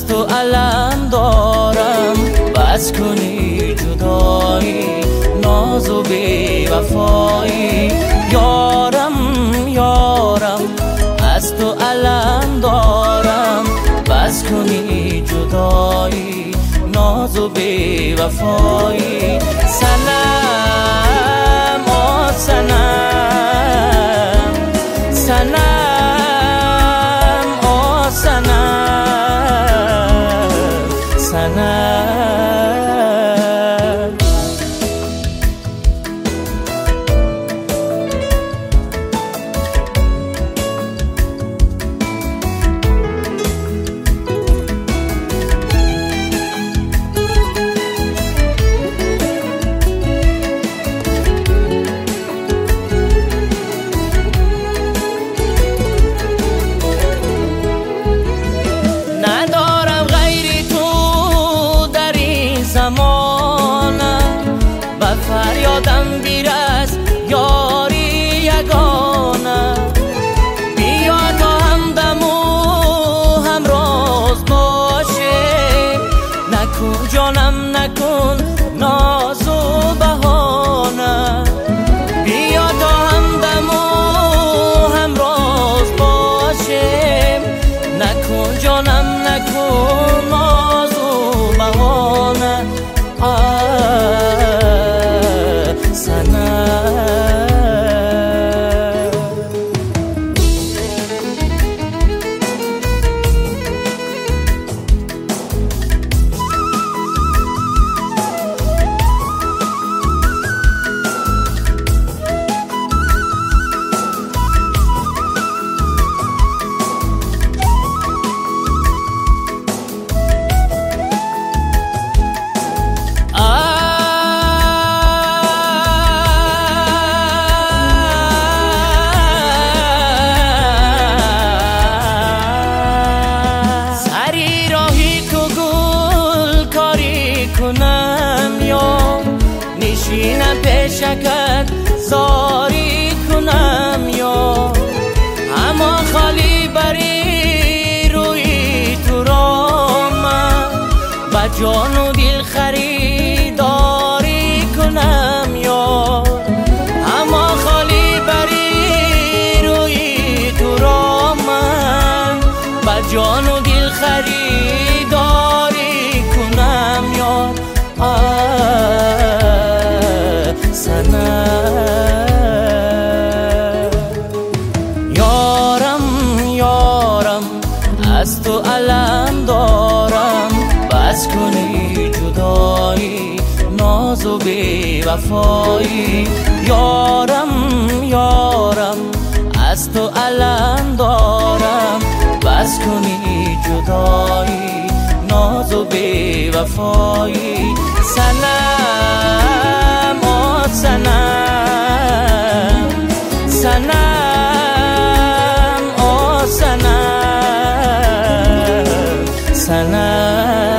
از تو الم دارم، بس کنی جدایی، ناز و بی وفایی. یارم یارم از تو الم دارم، بس کنی جدایی، ناز و بی وفایی. سنم آ سنم، سنم آ سنم، سنم. فریادم بیرس یاری یگانه، بیا تا همدم و همراز باشه، نکن جانم نکن ناز و بهانه. بیا تا همدم و همراز باشه، نکن جانم نکن ناز و بهانه. نشینم پیشکت زاری کنم، یا اما خالی بری روی تو را من با جان و دل خریداری کنم، یا اما خالی بری روی تو را من با جان و دل خریداری کنم، یا یارم یارم از تو الم دارم، بس کنی جدایی، ناز و بی وفایی. یارم یارم از تو الم دارم، بس کنی جدایی، ناز و بی وفایی. سنم آ سنم، سنم آ سنم، سنم.